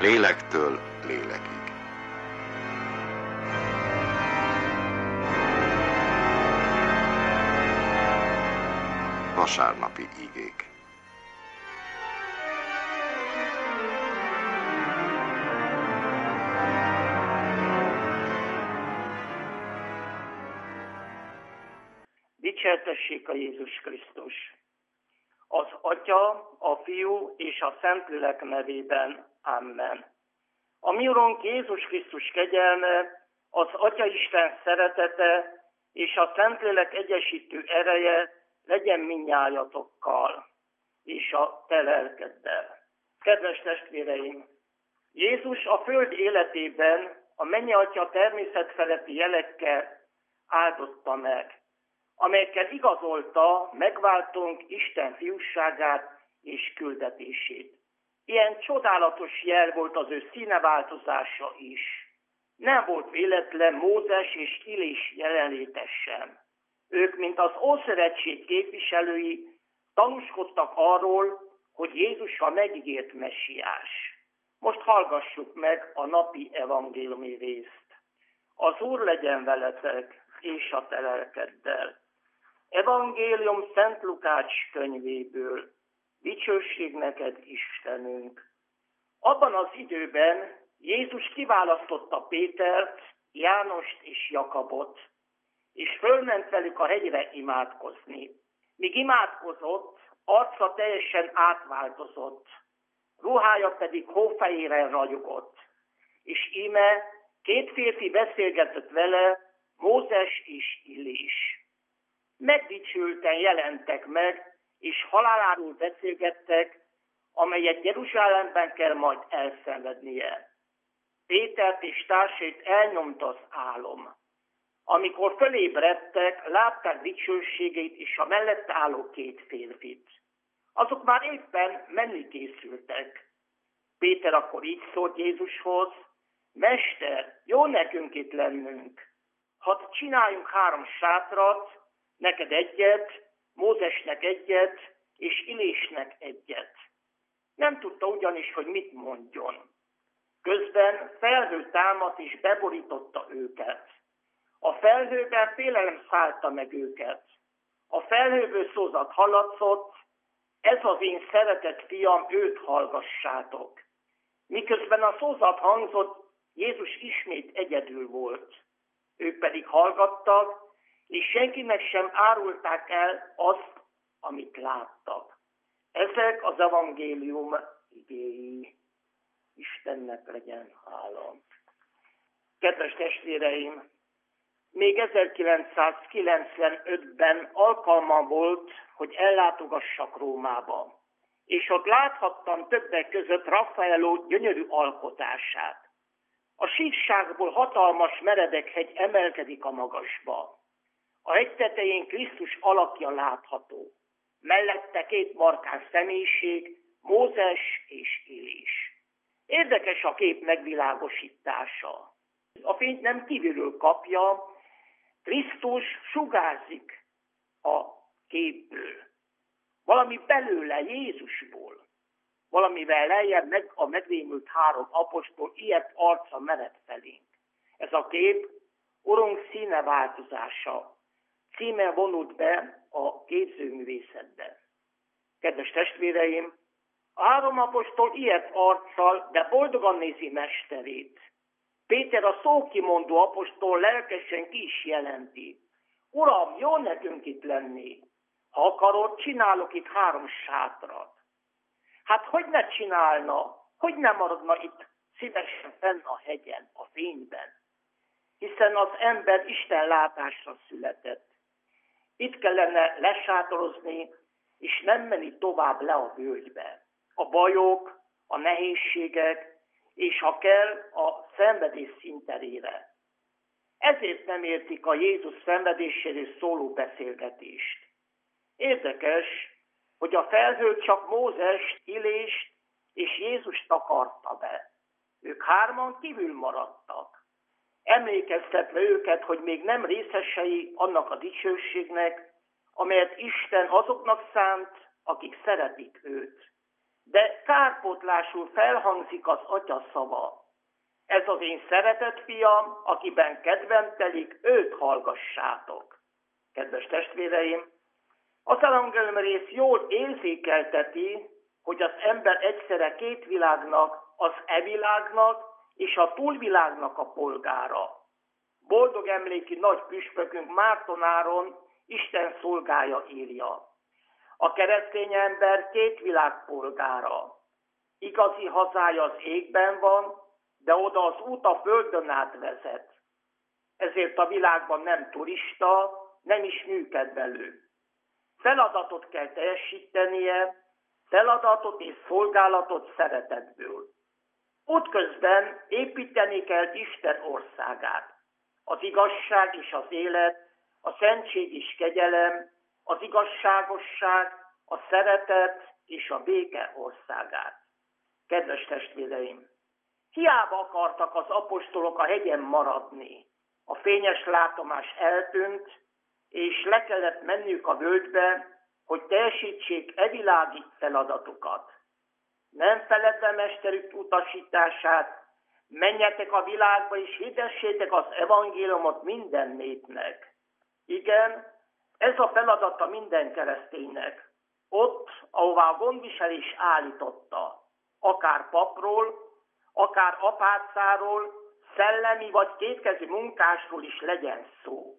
Lélektől lélekig. Vasárnapi igék. Dicsértessék a Jézus Krisztus! Az Atya, a Fiú és a Szentlélek nevében. Amen. A mi Urunk Jézus Krisztus kegyelme, az Atya Isten szeretete és a Szentlélek egyesítő ereje legyen mindnyájatokkal és a te lelkeddel. Kedves testvéreim! Jézus a föld életében a Mennyatya természetfeletti jelekkel áldotta meg, amelyekkel igazolta megváltónk Isten fiúságát és küldetését. Ilyen csodálatos jel volt az ő színeváltozása is. Nem volt véletlen Mózes és Illés jelenléte sem. Ők, mint az Ószövetség képviselői, tanúskodtak arról, hogy Jézus a megígért messiás. Most hallgassuk meg a napi evangéliumi részt. Az Úr legyen veletek, és a te lelkeddel. Evangélium Szent Lukács könyvéből. Dicsőség neked, Istenünk! Abban az időben Jézus kiválasztotta Pétert, Jánost és Jakabot, és fölment velük a hegyre imádkozni. Míg imádkozott, arca teljesen átváltozott, ruhája pedig hófehérrel ragyogott. És íme 2 férfi beszélgetett vele, Mózes és Illés. Megdicsülten jelentek meg, és haláláról beszélgettek, amelyet Jeruzsálemben kell majd elszenvednie. Pétert és társait elnyomta az álom. Amikor fölébredtek, látták dicsőségét és a mellette álló 2 férfit. Azok már éppen menni készültek. Péter akkor így szólt Jézushoz: Mester, jó nekünk itt lennünk. Hadd csináljunk 3 sátrat, neked egyet, Mózesnek egyet, és Illésnek egyet. Nem tudta ugyanis, hogy mit mondjon. Közben felhő támadt és beborította őket. A felhőben félelem szállta meg őket. A felhőből szózat hallatszott: ez az én szeretett fiam, őt hallgassátok. Miközben a szózat hangzott, Jézus ismét egyedül volt. Ők pedig hallgattak, és senkinek sem árulták el azt, amit láttak. Ezek az evangélium igéi. Istennek legyen hála. Kedves testvéreim! Még 1995-ben alkalmam volt, hogy ellátogassak Rómába, és ott láthattam többek között Raffaello gyönyörű alkotását. A síkságból hatalmas meredek hegy emelkedik a magasba. A hegy tetején Krisztus alakja látható. Mellette 2 markáns személyiség, Mózes és Illés. Érdekes a kép megvilágosítása. A fényt nem kívülről kapja, Krisztus sugárzik a képből. Valami belőle, Jézusból. Valamivel lejjebb a megrémült 3 apostol ilyet arca mered felénk. Ez a kép Urunk színeváltozása. Címe vonult be a képzőművészetbe. Kedves testvéreim, a 3 apostol ilyet arccal, de boldogan nézi mesterét. Péter, a szókimondó apostol lelkesen ki is jelenti: Uram, jó nekünk itt lenni. Ha akarod, csinálok itt 3 sátrat. Hát hogy ne csinálna, hogy ne maradna itt szívesen fenn a hegyen, a fényben? Hiszen az ember Isten látásra született. Itt kellene lesátorozni, és nem menni tovább le a völgybe. A bajok, a nehézségek, és ha kell, a szenvedés színterére. Ezért nem értik a Jézus szenvedéséről szóló beszélgetést. Érdekes, hogy a felhő csak Mózest, Illést és Jézust takarta be. Ők 3 kívül maradtak. Emlékeztetve őket, hogy még nem részesei annak a dicsőségnek, amelyet Isten azoknak szánt, akik szeretik őt. de kárpótlásul felhangzik az Atya szava. Ez az én szeretett fiam, akiben kedvem telik, őt hallgassátok. Kedves testvéreim, az evangélium rész jól érzékelteti, hogy az ember egyszerre két világnak, az e-világnak és a túlvilágnak a polgára. Boldog emléki nagy püspökünk Márton Áron Isten szolgája írja. A keresztény ember két világ polgára. Igazi hazája az égben van, de oda az út a földön át vezet. Ezért a világban nem turista, nem is műkedvelő. Feladatot kell teljesítenie, feladatot és szolgálatot szeretetből. Útközben építeni kell Isten országát. Az igazság és az élet, a szentség és kegyelem, az igazságosság, a szeretet és a béke országát. Kedves testvéreim! Hiába akartak az apostolok a hegyen maradni. A fényes látomás eltűnt, és le kellett menniük a völgybe, hogy teljesítsék evilági feladatukat. Nem feledve mesterük utasítását, menjetek a világba és hirdessétek az evangéliumot minden népnek. Igen, ez a feladata minden kereszténynek. Ott, ahová a gondviselés állította, akár papról, akár apácáról, szellemi vagy kétkezű munkásról is legyen szó.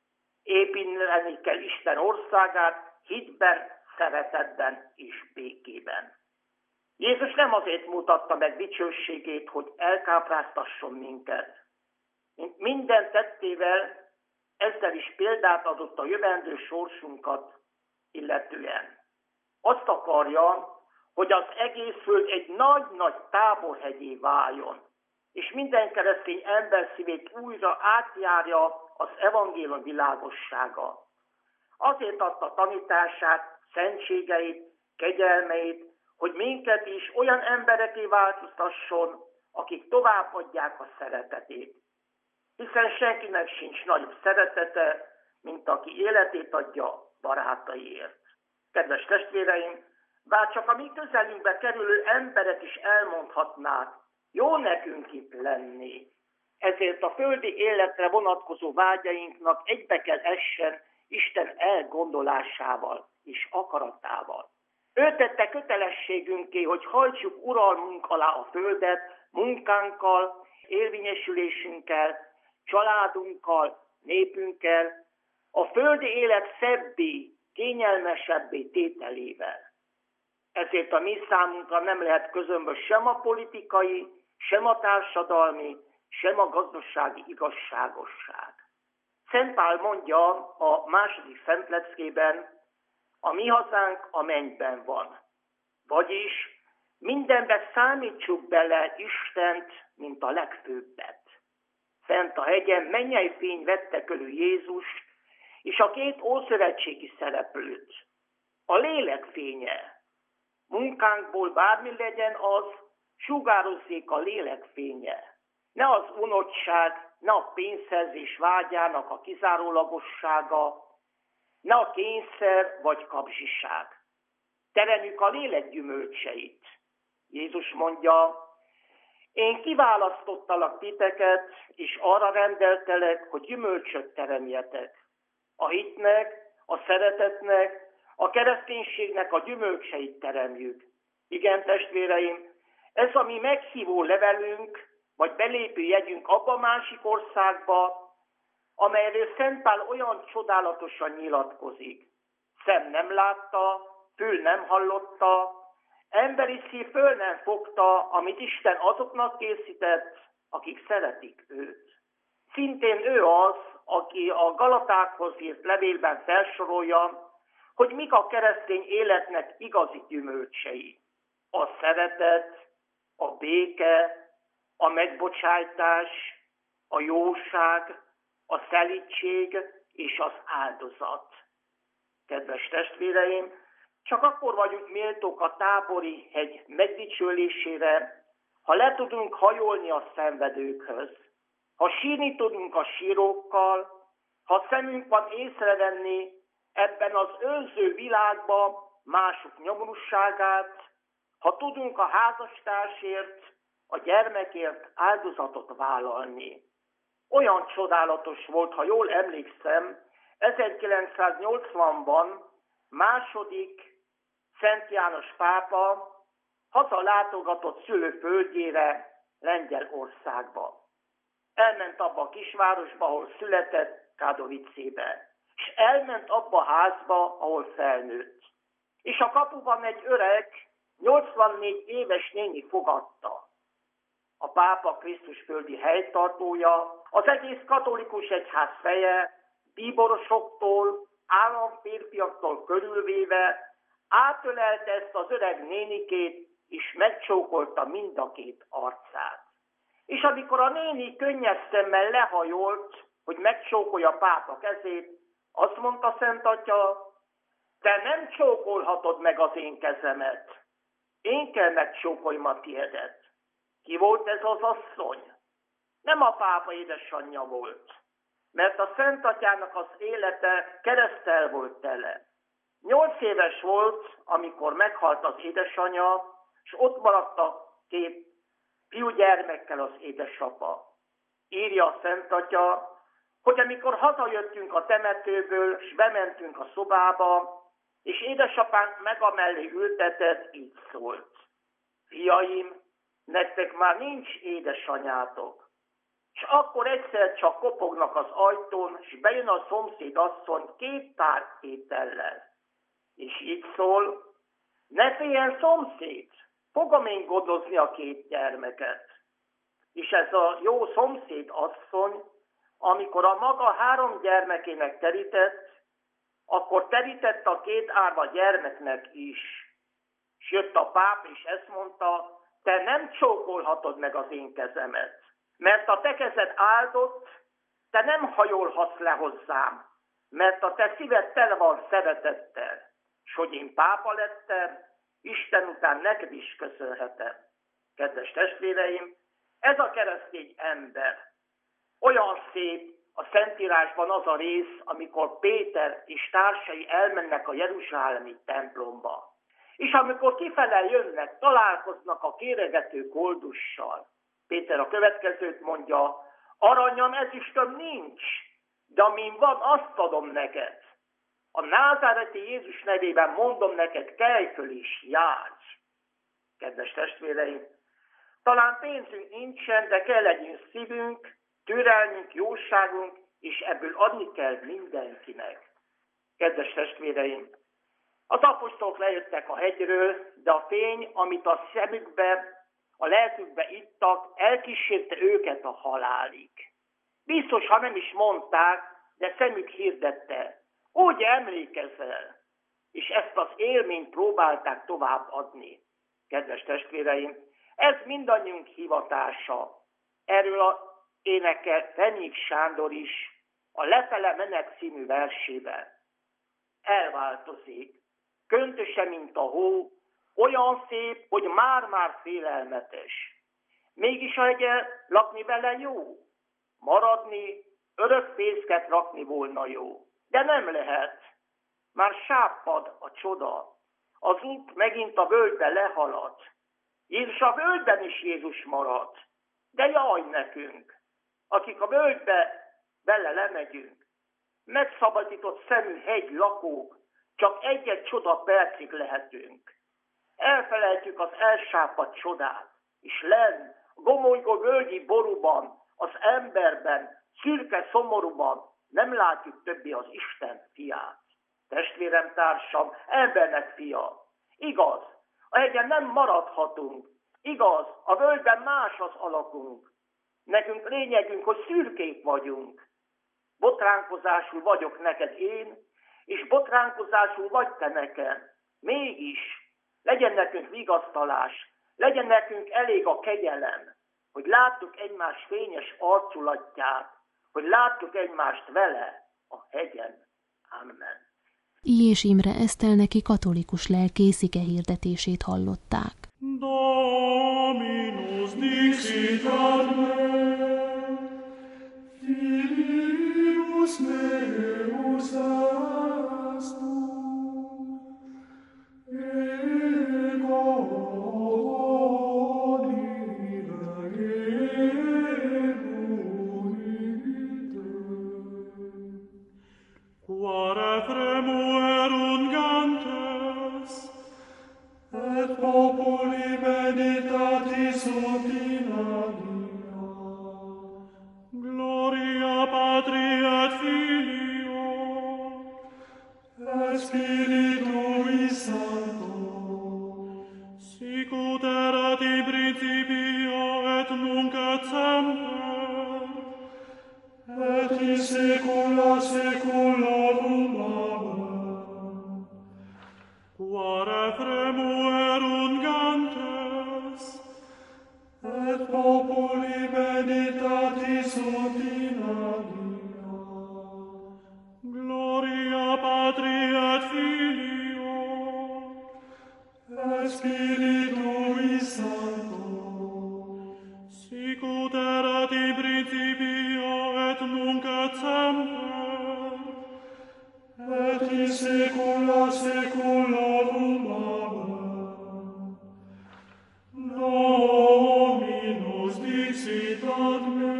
Építeni kell Isten országát hitben, szeretetben és békében. Jézus nem azért mutatta meg dicsőségét, hogy elkápráztasson minket. Mint minden tettével, ezzel is példát adott a jövendő sorsunkat illetően. Azt akarja, hogy az egész föld egy nagy-nagy táborhegyé váljon, és minden keresztény ember szívét újra átjárja az evangélium világossága. Azért adta tanítását, szentségeit, kegyelmeit, hogy minket is olyan embereké változtasson, akik továbbadják a szeretetét. Hiszen senkinek sincs nagyobb szeretete, mint aki életét adja barátaiért. Kedves testvéreim, bár csak a mi közelünkbe kerülő emberek is elmondhatnák, jó nekünk itt lenni. Ezért a földi életre vonatkozó vágyainknak egybe kell essen Isten elgondolásával és akaratával. Ő tette kötelességünké, hogy hajtsuk uralmunk alá a földet munkánkkal, érvényesülésünkkel, családunkkal, népünkkel, a földi élet szebbé, kényelmesebbé tételével. Ezért a mi számunkra nem lehet közömbös sem a politikai, sem a társadalmi, sem a gazdasági igazságosság. Szent Pál mondja a második szentleckében, a mi hazánk a mennyben van. Vagyis mindenbe számítsuk bele Istent, mint a legfőbbet. Fent a hegyen mennyei fény vette körül Jézust, és a két ószövetségi szereplőt. A lélek fénye. Munkánkból bármi legyen az, sugározzék a lélek fénye. Ne az unottság, ne a pénzszerzés vágyának a kizárólagossága, ne a kényszer vagy kapzsiság. Teremjük a lélek gyümölcseit. Jézus mondja, én kiválasztottalak titeket, és arra rendeltelek, hogy gyümölcsöt teremjetek. A hitnek, a szeretetnek, a kereszténységnek a gyümölcseit teremjük. Igen, testvéreim, ez a mi meghívó levelünk, vagy belépő jegyünk abba a másik országba, amelyről Szent Pál olyan csodálatosan nyilatkozik. Szem nem látta, fül nem hallotta, emberi szív föl nem fogta, amit Isten azoknak készített, akik szeretik őt. Szintén ő az, aki a Galatákhoz írt levélben felsorolja, hogy mik a keresztény életnek igazi gyümölcsei. A szeretet, a béke, a megbocsájtás, a jóság, a szelídség és az áldozat. Kedves testvéreim, csak akkor vagyunk méltók a Tábori hegy megdicsőlésére, ha le tudunk hajolni a szenvedőkhöz, ha sírni tudunk a sírókkal, ha szemünk van észrevenni ebben az önző világban mások nyomorúságát, ha tudunk a házastársért, a gyermekért áldozatot vállalni. Olyan csodálatos volt, ha jól emlékszem, 1980-ban második Szent János pápa hazalátogatott szülőföldjére, Lengyelországba. Elment abba a kisvárosba, ahol született, Katowice-be, és elment abba a házba, ahol felnőtt. És a kapuban egy öreg, 84 éves néni fogadta. A pápa Krisztus földi helytartója, az egész katolikus egyház feje, bíborosoktól, államférfiaktól körülvéve átölelte ezt az öreg nénikét, és megcsókolta mind a két arcát. És amikor a néni könnyes szemmel lehajolt, hogy megcsókolja a pápa kezét, azt mondta Szent Atya, te nem csókolhatod meg az én kezemet, én kell megcsókoljam a tiédet. Ki volt ez az asszony? Nem a pápa édesanyja volt, mert a Szent Atyának az élete kereszttel volt tele. 8 éves volt, amikor meghalt az édesanyja, és ott maradt a 2 fiúgyermekkel az édesapa. Írja a Szent Atya, hogy amikor hazajöttünk a temetőből, és bementünk a szobába, és édesapánk meg amellé ültetett, így szólt. Fiaim, nektek már nincs édesanyátok. És akkor egyszer csak kopognak az ajtón, és bejön a szomszéd asszony 2 tál étellel. És így szól, ne féljen szomszéd, fogom én gondozni a 2 gyermeket. És ez a jó szomszéd asszony, amikor a maga 3 gyermekének terített, akkor terített a 2 árva gyermeknek is. És jött a páp, és ezt mondta, te nem csókolhatod meg az én kezemet, mert a te kezed áldott, te nem hajolhatsz le hozzám, mert a te szíved tele van szeretettel, és hogy én pápa lettem, Isten után neked is köszönhetem. Kedves testvéreim, ez a keresztény ember. Olyan szép a Szentírásban az a rész, amikor Péter és társai elmennek a jeruzsálemi templomba. És amikor kifele jönnek, találkoznak a kéregető koldussal. Péter a következőt mondja, aranyam, ezüstöm nincs, de amin van, azt adom neked. A názáreti Jézus nevében mondom neked, kelj föl és járj. Kedves testvéreim, talán pénzünk nincsen, de kell legyünk szívünk, türelmünk, jóságunk, és ebből adni kell mindenkinek. Kedves testvéreim, az apostolok lejöttek a hegyről, de a fény, amit a szemükbe, a lelkükbe ittak, elkísérte őket a halálig. Biztos, ha nem is mondták, de szemük hirdette. Úgy emlékezel, és ezt az élményt próbálták tovább adni. Kedves testvéreim, ez mindannyiunk hivatása. Erről énekel Fenyik Sándor is a Lefele menet című versében. Elváltozik, köntöse, mint a hó, olyan szép, hogy már-már félelmetes. Mégis a hegyen lakni vele jó, maradni, örök fészket rakni volna jó. De nem lehet, már sáppad a csoda, az út megint a völgybe lehalad. Jézus a völgyben is Jézus marad, de jaj nekünk, akik a völgybe vele lemegyünk. Megszabadított szemű hegy lakók, csak egy-egy csoda percig lehetünk. Elfelejtjük az elsápadt csodát, és lenn, gomolygó völgyi boruban, az emberben, szürke szomorúban nem látjuk többi az Isten fiát. Testvérem, társam, embernek fia. Igaz, a hegyen nem maradhatunk. Igaz, a völgyben más az alakunk. Nekünk lényegünk, hogy szürkék vagyunk. Botránkozásul vagyok neked én, és botránkozásul vagy te nekem. Mégis legyen nekünk vigasztalás, legyen nekünk elég a kegyelem, hogy láttuk egymás fényes arculatját, hogy láttuk egymást vele a hegyen. Amen. I. és Imre Esztelneki katolikus lelkész ige hirdetését hallották. Dominus dixit ad me, filius meus est tu, ego Gloria Patri et Filio et Spiritui Sancto, sicut erat in principio et nunc et semper, et in saecula saeculorum. Amen. Dominus dixit ad me,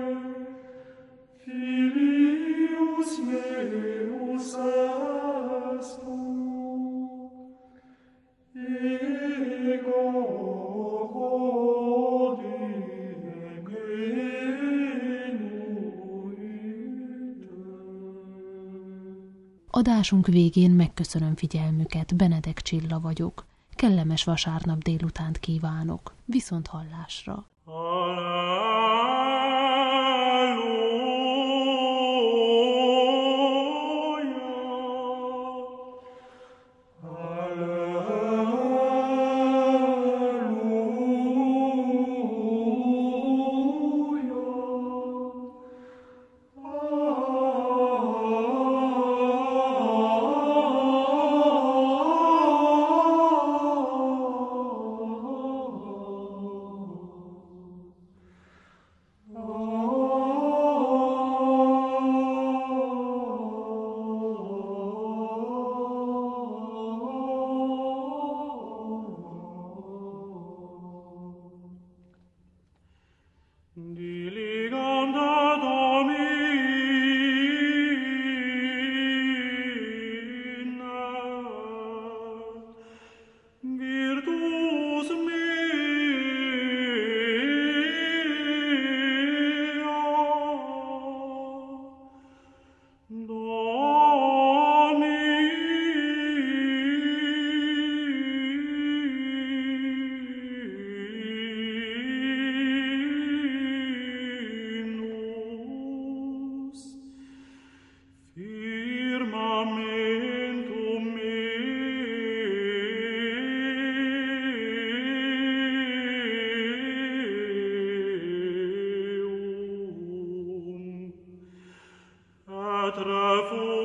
Filius meus est tu, ego hodie genuit. Adásunk végén megköszönöm figyelmüket, Benedek Csilla vagyok. Kellemes vasárnap délutánt kívánok. Viszont hallásra! Trafo